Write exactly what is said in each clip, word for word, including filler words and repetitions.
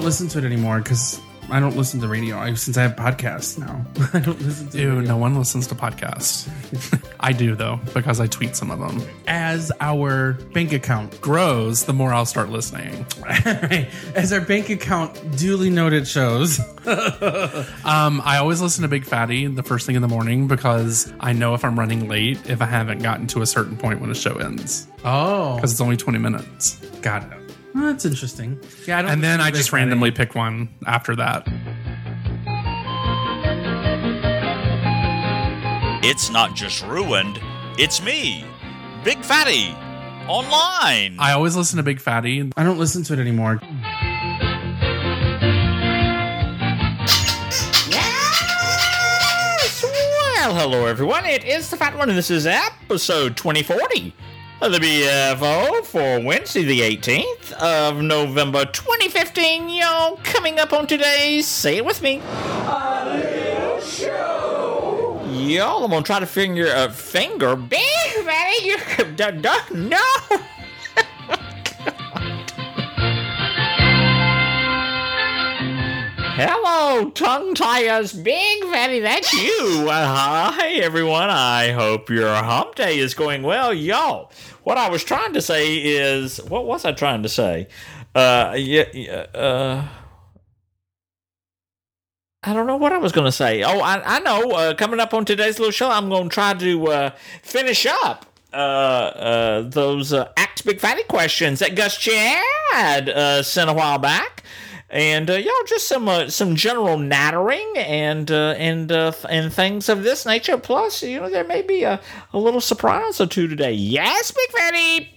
listen to it anymore because I don't listen to radio. I, since I have podcasts now, I don't listen to. Ew, radio. no one listens to podcasts. I do though, because I tweet some of them. As our bank account Grows, the more I'll start listening. as our bank account duly noted shows. um, I always listen to Big Fatty the first thing in the morning because I know if I'm running late if I haven't gotten to a certain point when a show ends. Oh, Because it's only twenty minutes. got it. Well, that's interesting. Yeah, I don't And then listen to I Big just Fatty. randomly pick one after that. It's not just ruined, it's me, Big Fatty, online. I always listen to Big Fatty. I don't listen to it anymore. Yes! Well, hello everyone. It is the Fat One, and this is episode twenty forty of the B F O for Wednesday, the eighteenth of November, twenty fifteen. Yo, coming up on today's Say It With Me. A little show. Y'all, I'm gonna try to finger uh, finger. Big Fatty, you d- d- no. Hello, tongue tiers, Big Fatty, that's you. Uh, hi, everyone. I hope your hump day is going well. Yo, what I was trying to say is, what was I trying to say? Uh, yeah, yeah, uh, I don't know what I was going to say. Oh, I, I know. Uh, coming up on today's little show, I'm going to try to uh, finish up uh, uh, those uh, Act Big Fatty questions that Gus Chad uh, sent a while back. And uh, y'all, just some uh, some general nattering and uh, and uh, and things of this nature. Plus, you know, there may be a, a little surprise or two today. Yes, Big Fatty.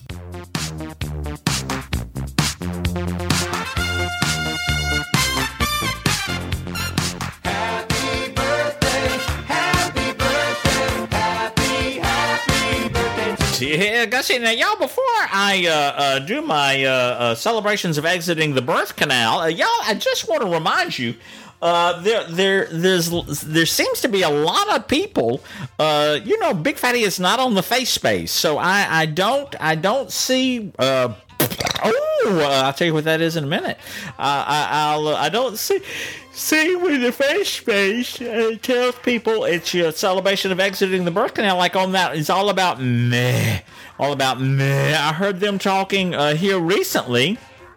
Happy birthday, happy birthday, happy, happy birthday to you. Yeah, Gussie. Now, y'all, before I uh, uh, do my uh, uh, celebrations of exiting the birth canal, uh, y'all, I just want to remind you. Uh, there, there, there's, there seems to be a lot of people. Uh, you know, Big Fatty is not on the face space, so I, I don't, I don't see. Uh, oh, uh, I'll tell you what that is in a minute. Uh, I, I'll, uh, I don't see. See, with the face space, uh, it tells people it's your celebration of exiting the birth canal. Like on that, it's all about meh, all about meh. I heard them talking uh, here recently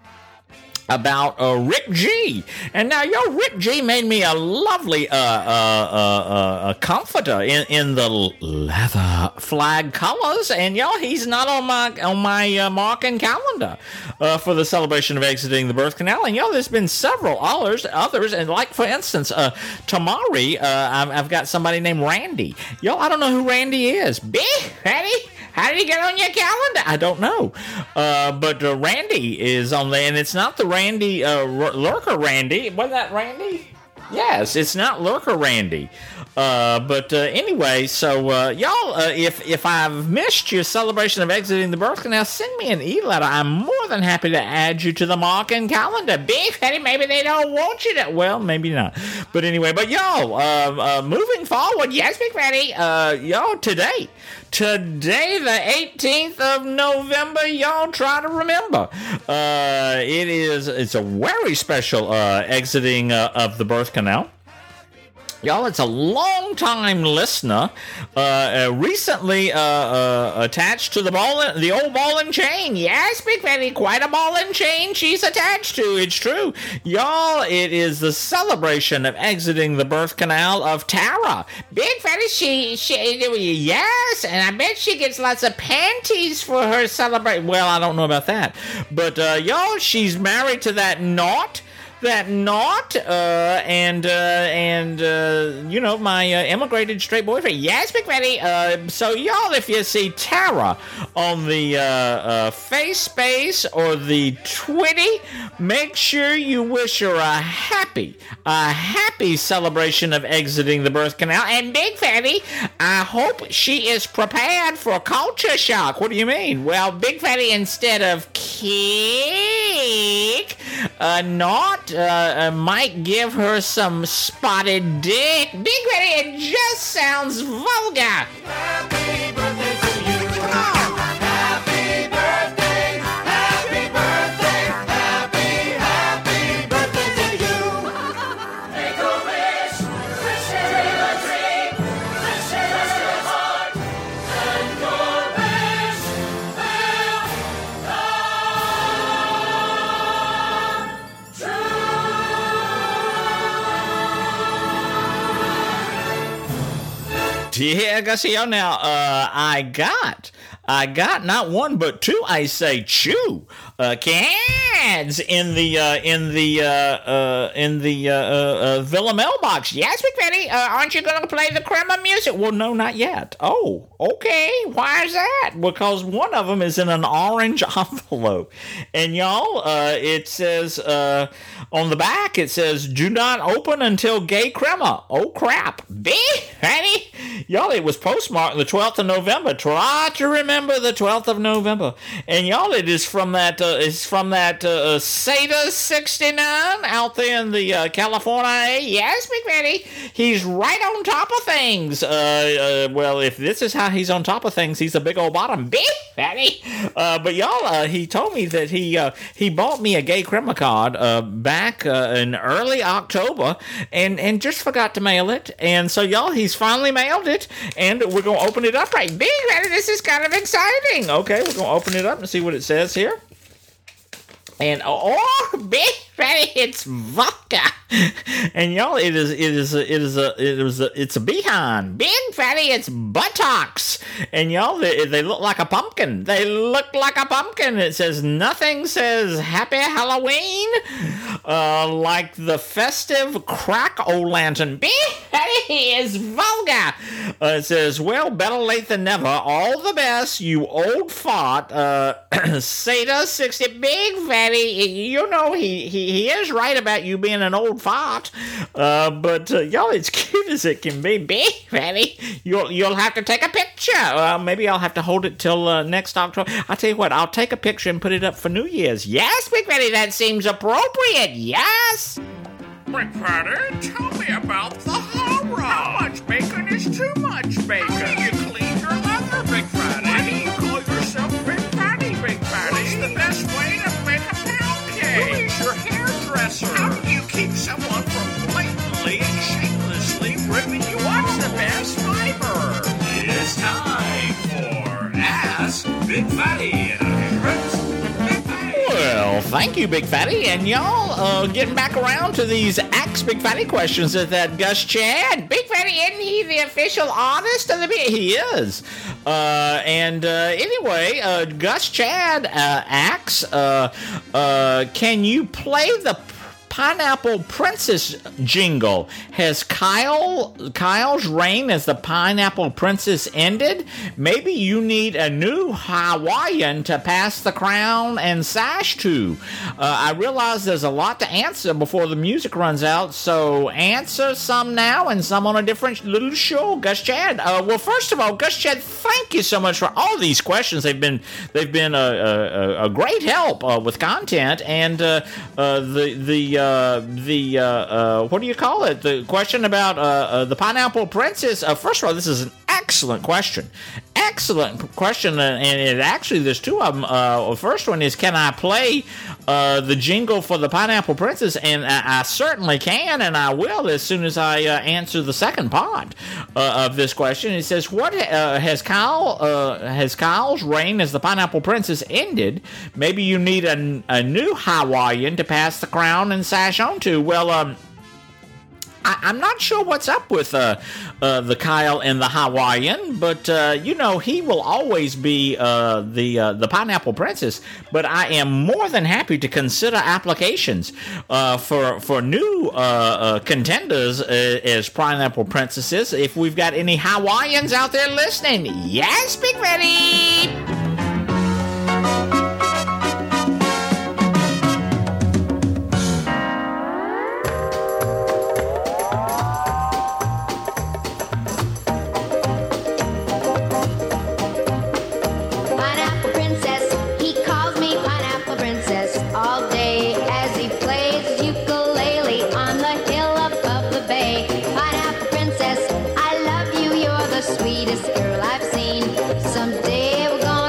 about uh, Rick G. And now, yo, Rick G made me a lovely uh, uh, uh, uh, comforter in, in the leather flag colors. And, y'all, he's not on my on my uh, marking calendar uh, for the celebration of exiting the birth canal. And, y'all, there's been several others, others and like, for instance, uh, Tamari, uh, I've, I've got somebody named Randy. Y'all, I don't know who Randy is. Big Fatty? How did he get on your calendar? I don't know. Uh, but uh, Randy is on there, and it's not the Randy, uh, Lurker Randy. Was that Randy? Yes, it's not Lurker Randy. Uh, but uh, anyway, so uh, y'all, uh, if if I've missed your celebration of exiting the birth canal, send me an e-letter. I'm more than happy to add you to the marking calendar. Big Fatty, maybe they don't want you to. Well, maybe not. But anyway, but y'all, uh, uh, moving forward, yes, Big Fatty, uh, y'all, today, today, the eighteenth of November, y'all try to remember. Uh, it is, it's a very special uh, exiting uh, of the birth canal. Y'all, it's a long-time listener, uh, uh, recently uh, uh, attached to the ball, and, the old ball and chain. Yes, Big Fatty, quite a ball and chain she's attached to. It's true. Y'all, it is the celebration of exiting the birth canal of Tara. Big Fatty, she, she, yes, and I bet she gets lots of panties for her celebration. Well, I don't know about that. But, uh, y'all, she's married to that Knot. That not, uh, and, uh, and, uh, you know, my uh, immigrated straight boyfriend. Yes, Big Fatty. Uh, so, y'all, if you see Tara on the uh, uh, face space or the Twitty, make sure you wish her a happy, a happy celebration of exiting the birth canal. And, Big Fatty, I hope she is prepared for culture shock. What do you mean? Well, Big Fatty, instead of kick, uh, not, Uh, uh, might give her some spotted dick. Big Fatty, it just sounds vulgar. Happy birthday to you. Happy birthday, happy birthday, happy, happy birthday Yeah, Gussie, now, uh, I got, I got not one but two, I say two, uh, cans in the, uh, in the, uh, uh, in the, uh, uh, uh Villa mailbox. Yes, Big Fatty, uh, aren't you gonna play the crema music? Well, no, not yet. Oh, okay. Why is that? Because one of them is in an orange envelope. And y'all, uh, it says, uh, on the back, it says, do not open until gay crema. Oh, crap. Big Fatty. Y'all, it was postmarked the twelfth of November. Try to remember the twelfth of November. And y'all, it is from that, uh, it's from that, uh, Seda sixty-nine out there in the, uh, California. Yes, Big Fatty. He's right on top of things. Uh, uh, well, if this is how he's on top of things, he's a big old bottom. Big Fatty. Uh, but y'all, uh, he told me that he, uh, he bought me a gay crema card, uh, back, uh, in early October and, and just forgot to mail it. And so y'all, he's finally mailed it and we're going to open it up right. Big Fatty, this is kind of exciting. Okay, we're going to open it up and see what it says here. And oh, Big Fatty, it's vodka. And y'all, it is, it is, a, it is a, it is a, it's a behind. Big Fatty, it's buttocks. And y'all, they, they look like a pumpkin. They look like a pumpkin. It says nothing says Happy Halloween, uh, like the festive crack-o'-lantern. Big Fatty is vulgar. Uh, it says, well, better late than never. All the best, you old fart. Uh, Seda sixty. Big Fatty, you know he, he, he is right about you being an old fart. Uh, but uh, y'all, it's cute as it can be. Big Fatty, you'll you'll have to take a picture. Uh, maybe I'll have to hold it till uh, next October. I'll tell you what, I'll take a picture and put it up for New Year's. Yes, Big Fatty, that seems appropriate. Yes. Big Fatty, tell me about the horror. How much bacon is too much bacon? How do you clean your leather, Big Fatty? Why do you call yourself Big Fatty, Big Fatty? What's the best way to make a pound cake? Who is your hairdresser? How do you keep someone from blatantly and shamelessly ripping you off? What's the best fiber? It's time for Ask Big Fatty. Well, thank you, Big Fatty. And y'all, uh, getting back around to these Ask Big Fatty questions at that Gus Chad. Big Fatty, isn't he the official artist of the bit? He is. Uh, and uh, anyway, uh, Gus Chad uh, asks, uh, uh, can you play the Pineapple Princess jingle? Has Kyle Kyle's reign as the Pineapple Princess ended? Maybe you need a new Hawaiian to pass the crown and sash to. Uh, I realize there's a lot to answer before the music runs out, so answer some now and some on a different little show. Gus Chad. Uh, well, first of all, Gus Chad, thank you so much for all these questions. They've been they've been a, a, a great help uh, with content and uh, uh, the the. Uh, the uh, uh, what do you call it? The question about uh, uh, the Pineapple Princess. Uh, first of all, this is an excellent question. Excellent question, and it actually there's two of them. Uh, the first one is, can I play uh, the jingle for the Pineapple Princess? And I, I certainly can, and I will as soon as I uh, answer the second part uh, of this question. It says, "What uh, has Kyle uh, has Kyle's reign as the Pineapple Princess ended? Maybe you need a, a new Hawaiian to pass the crown and sash onto." Well, um. I, I'm not sure what's up with uh, uh, the Kyle and the Hawaiian, but uh, you know he will always be uh, the uh, the Pineapple Princess. But I am more than happy to consider applications uh, for for new uh, uh, contenders uh, as Pineapple Princesses. If we've got any Hawaiians out there listening, yes, Big Fatty. Pineapple Princess, he calls me Pineapple Princess all day as he plays ukulele on the hill above the bay. Pineapple Princess, I love you, you're the sweetest girl I've seen. Someday we're gonna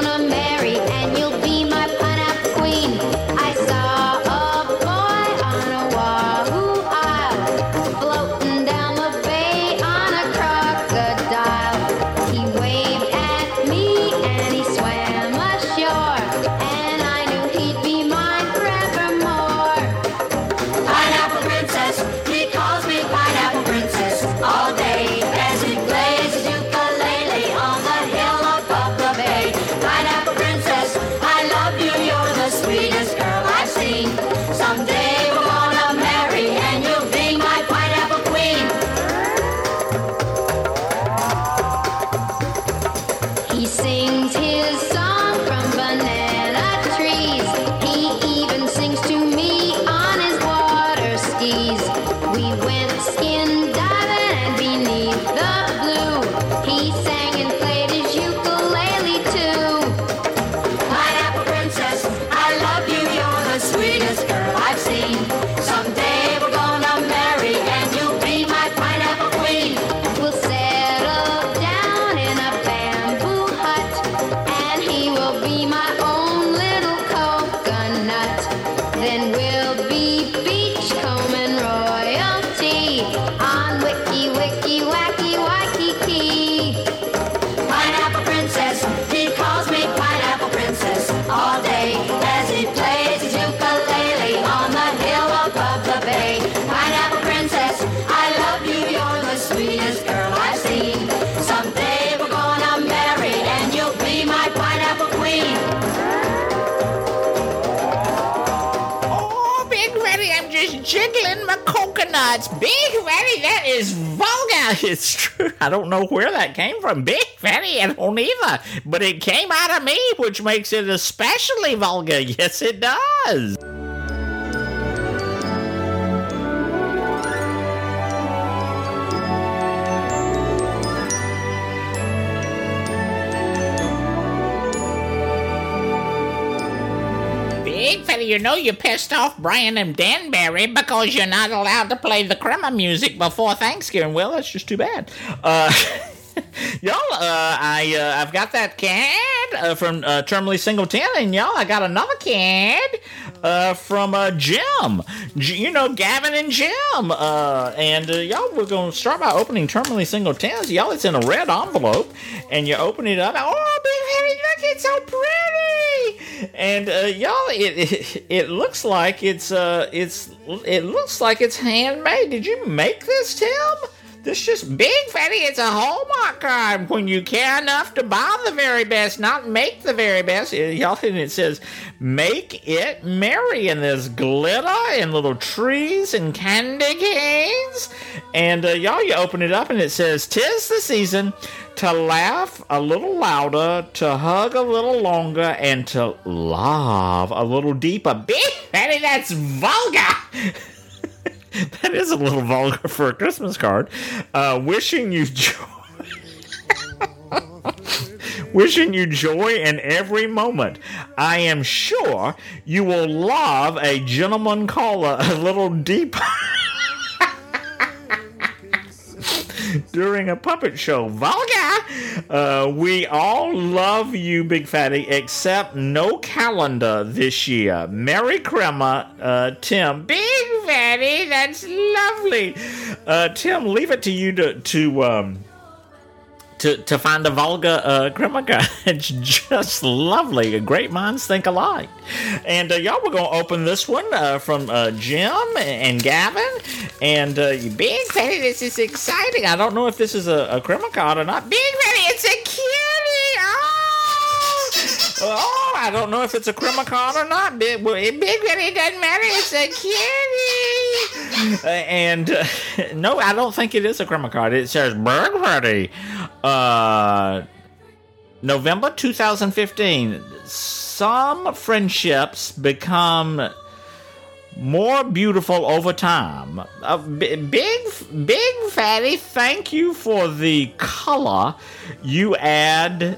sings his song from banana trees. He even sings to me on his water skis. We went skin diving and beneath the blue, he sang and played his ukulele too. Pineapple Princess, I love you, you're the sweetest girl I've seen. Someday we're gonna marry and you'll be my pineapple queen. We'll settle down in a bamboo hut and he will be my own little coconut. Then we'll be beachcomb royalty on Wiki Wiki Wacky Waikiki. Pineapple Princess, he calls me Pineapple Princess all day as he plays his ukulele on the hill above the bay. Pineapple Princess, I love you, you're the sweetest girl I've seen. Someday we're gonna marry and you'll be my pineapple queen. Oh, Big Fatty, I'm just jiggling my coconuts. Big Fatty, that is vulgar. It's true. I don't know where that came from. Big Fatty, I don't either. But it came out of me, which makes it especially vulgar. Yes, it does. Big Fatty, you know you pissed off Brian and Danbury because you're not allowed to play the crema music before Thanksgiving. Well, that's just too bad. Uh, y'all, uh, I, uh, I've got that card uh, from uh, Terminally Single ten, and y'all, I got another card uh, from uh, Jim. J- you know, Gavin and Jim. Uh, and uh, y'all, we're going to start by opening Terminally Single tens. Y'all, it's in a red envelope, and you open it up. Oh, Big Fatty, look, it's so pretty. And uh, y'all, it, it it looks like it's uh it's it looks like it's handmade. Did you make this, Tim? This just Big Fatty. It's a Hallmark card. When you care enough to buy the very best, not make the very best. It, y'all, and it says "Make it merry," and there's glitter and little trees and candy canes. And uh, y'all, you open it up and it says, "'Tis the season to laugh a little louder, to hug a little longer, and to love a little deeper." Big Fatty, that's vulgar. That is a little vulgar for a Christmas card. Uh, wishing you joy. Wishing you joy in every moment. I am sure you will love a gentleman caller a little deeper during a puppet show. Vulgar! Uh, we all love you, Big Fatty, except no calendar this year. Merry Crema, uh, Tim. Big Fatty, that's lovely. Uh, Tim, leave it to you to to um to to find a vulgar uh, crema card. It's just lovely. Great minds think alike. And uh, y'all, we're gonna open this one uh, from uh, Jim and Gavin. And uh, Big Fatty, this is exciting. I don't know if this is a, a crema card or not. Big Fatty, it's a kitty. Oh, oh, I don't know if it's a crema card or not. Big, Big Fatty, it doesn't matter. It's a kitty. Uh, and uh, no, I don't think it is a crema card. It says Big Fatty. Uh, November two thousand fifteen. Some friendships become more beautiful over time. Uh, b- big, big Fatty, thank you for the color you add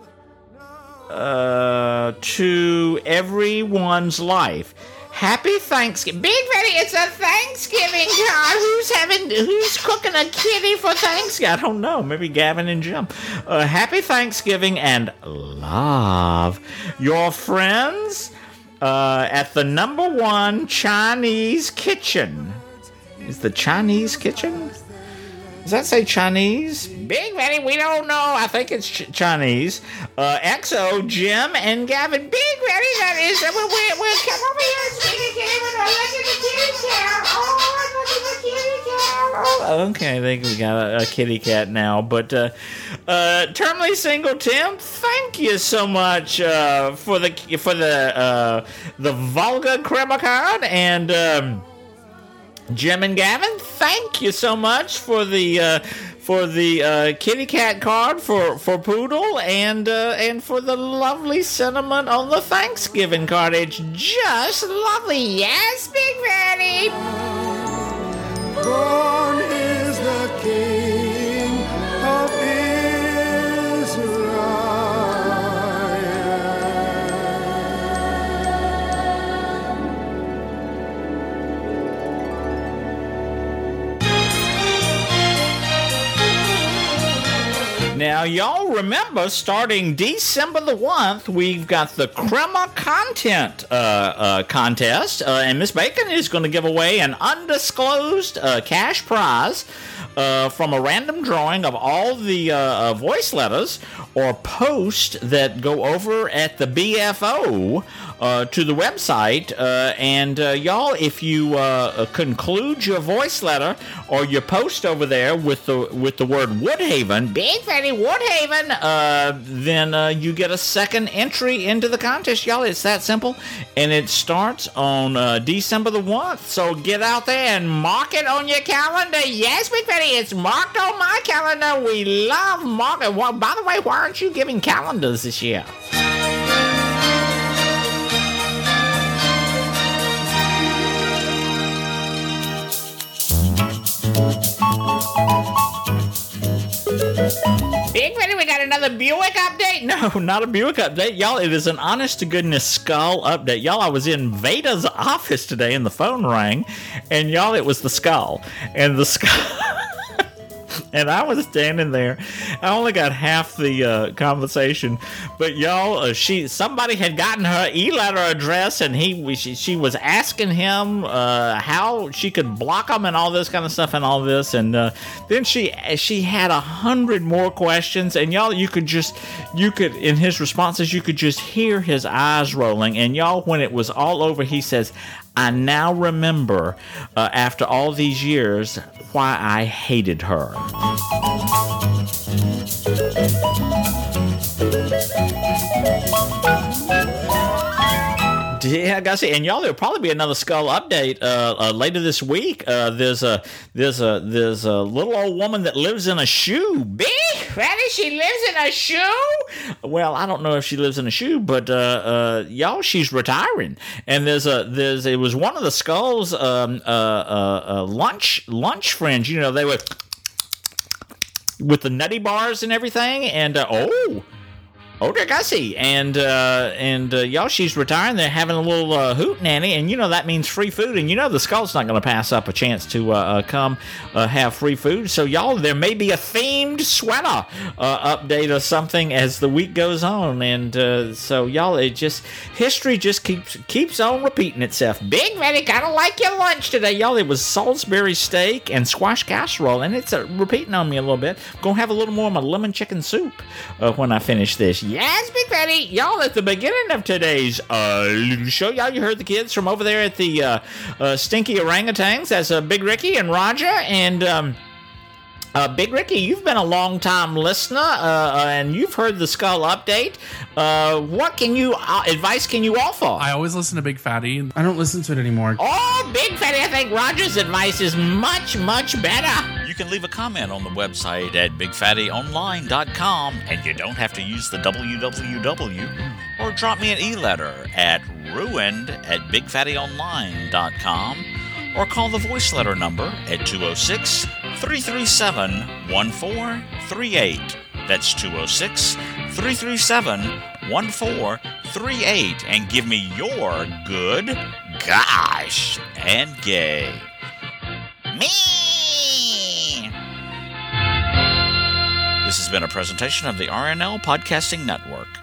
uh, to everyone's life. Happy Thanksgiving. Big Fatty, it's a Thanksgiving card. Who's having, who's cooking a kitty for Thanksgiving? I don't know. Maybe Gavin and Jim. Uh, happy Thanksgiving and love. Your friends uh, at the number one Chinese kitchen. Is the Chinese kitchen? Does that say Chinese? Big Fatty, we don't know. I think it's ch- Chinese. Uh, X O, Jim, and Gavin. Big Fatty, that is. Uh, we'll, we'll, we'll come over here and speak again. We'll look at the kitty cat. Oh, look at the kitty cat. Oh, okay, I think we got a, a kitty cat now. But uh, uh, Terminally Single Tim, thank you so much uh, for the for the uh, the vulgar crema card and. Um, Jim and Gavin, thank you so much for the uh, for the uh, kitty cat card for, for Poodle and uh, and for the lovely sentiment on the Thanksgiving card. It's just lovely. Yes, Big Fatty. Born is the King of Israel. Now, y'all remember, starting December the first, we've got the Crema Content uh, uh, Contest, uh, and Miss Bacon is going to give away an undisclosed uh, cash prize uh, from a random drawing of all the uh, uh, voice letters or posts that go over at the B F O uh, to the website. Uh, and uh, y'all, if you uh, conclude your voice letter or your post over there with the with the word Woodhaven, Big Fatty Woodhaven, uh, then uh, you get a second entry into the contest, y'all. It's that simple, and it starts on uh, December the first. So get out there and mark it on your calendar. Yes, Big Fatty, it's marked on my calendar. We love marking. Well, by the way, why aren't you giving calendars this year? Big Fatty, we got another Buick update? No, not a Buick update. Y'all, it is an honest-to-goodness skull update. Y'all, I was in Veda's office today and the phone rang, and y'all, it was the skull. And the skull... And I was standing there. I only got half the uh, conversation, but y'all, uh, she somebody had gotten her e-letter address, and he she, she was asking him uh, how she could block them and all this kind of stuff and all this, and uh, then she she had a hundred more questions, and y'all, you could just you could in his responses you could just hear his eyes rolling, and y'all, when it was all over, he says, I now remember, uh, after all these years, why I hated her. Yeah, I gotta say, and y'all, there'll probably be another skull update uh, uh, later this week. Uh, there's a there's a there's a little old woman that lives in a shoe. Big Fatty, she lives in a shoe. Well, I don't know if she lives in a shoe, but uh, uh, y'all, she's retiring. And there's a there's it was one of the skulls um, uh, uh, uh, lunch lunch friends. You know, they were with the nutty bars and everything. And uh, oh. Oh, dear Gussie, and uh, and uh, y'all, she's retiring. They're having a little uh, hoot nanny, and you know that means free food. And you know the skull's not going to pass up a chance to uh, uh, come uh, have free food. So y'all, there may be a themed sweater uh, update or something as the week goes on. And uh, so y'all, it just history just keeps keeps on repeating itself. Big Fatty, kind of like your lunch today, y'all. It was Salisbury steak and squash casserole, and it's uh, repeating on me a little bit. I'm gonna have a little more of my lemon chicken soup uh, when I finish this. Yes, Big Fatty, y'all, at the beginning of today's uh, show, y'all, you heard the kids from over there at the uh, uh, Stinky Orangutans. That's uh, Big Ricky and Roger, and um, uh, Big Ricky, you've been a long-time listener, uh, uh, and you've heard the Skull update. Uh, what can you uh, advice can you offer? I always listen to Big Fatty. I don't listen to it anymore. Oh, Big Fatty, I think Roger's advice is much, much better. You can leave a comment on the website at big fatty online dot com, and you don't have to use the w w w, or drop me an e-letter at ruined at big fatty online dot com, or call the voice letter number at two oh six, three three seven, one four three eight. That's two oh six, three three seven, one four three eight, and give me your good, gosh, and gay. Me! This has been a presentation of the R N L Podcasting Network.